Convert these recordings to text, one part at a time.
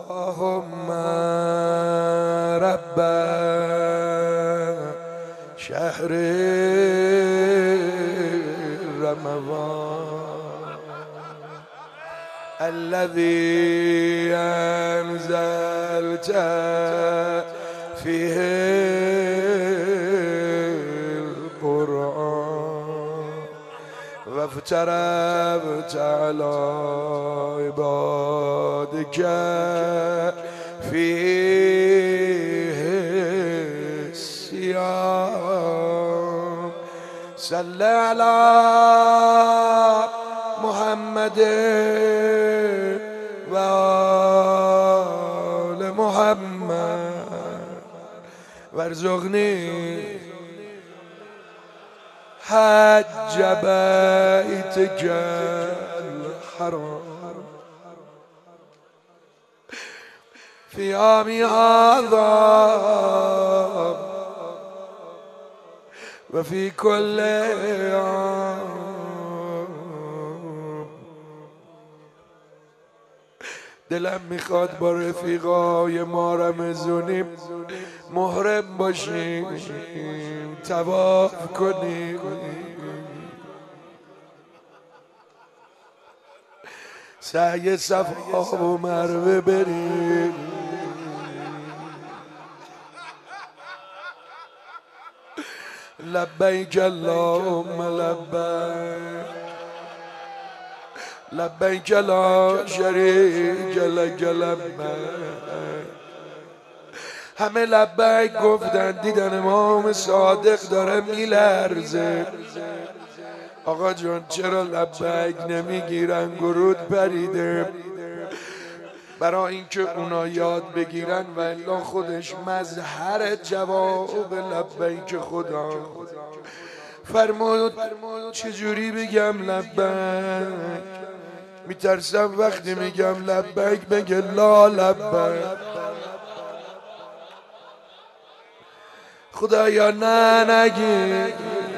اللهم رب شهر رمضان الذي أنزلت فيه القرآن وافترضت على عبادك فيه الصيام صل على محمد وآل محمد وارزقني حج بيتك الحرام في عام هذا وفي كل عام دلم میخواد با رفیقای ما رمضونی محرم باشیم طواف کنیم سعی صفا و مروه بریم لبیک اللهم لبیک لبیک لا شریک لک لبیک همه لبیک گفتن دیدن امام صادق داره میلرزه آقا جان چرا لبیک نمیگیرن گرود پریده برای اینکه اونا یاد بگیرن و الا خودش مظهر جواب لبیک خدا فرمود چجوری بگم لبیک میترسم وقتی میگم لبیک بگه لا لبیک خدایا نه نگی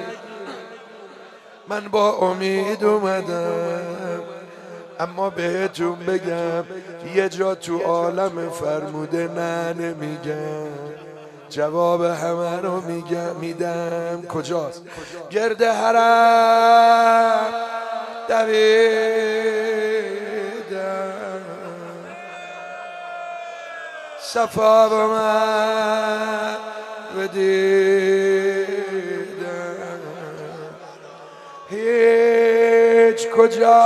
من با امید اومدم اما بهتون بگم یه جا تو عالم فرموده نه نمیگم جواب همه رو میدم کجاست گرد حرم دویدم صفا با من بدیدم هیچ کجا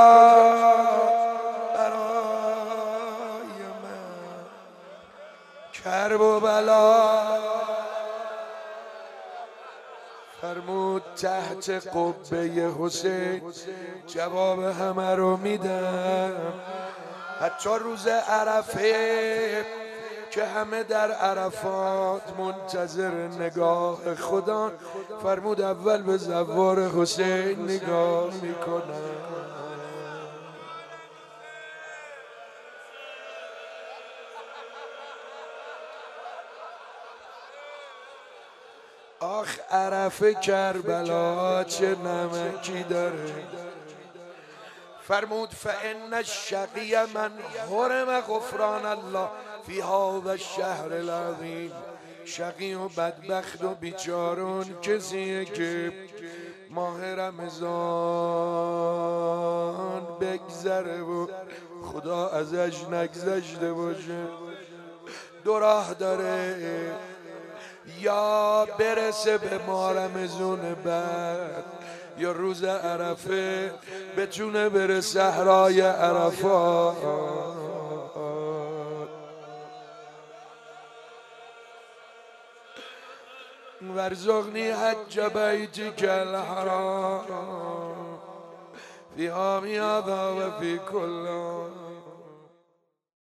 برای من کرب و بلا فرمود تحت قبه حسین جواب همه رو میدم حتی روز عرفه که همه در عرفات منتظر نگاه خدا فرمود اول به زوار حسین نگاه میکنم آخ عرفه کربلا چه نمکی داره فرمود فإن الشقی من حرم غفران الله فی هذا الشهر العظیم شقی و بدبخت و بیچارون کسیه که ماه رمضان بگذره و خدا ازش نگذشته باشه دو راه داره یا برسه به ماه رمضان بعد یا روز عرفه بتونه بره صحرای عرفات وارزقنی حج بیتک الحرام فی عام هذا و فی کل عام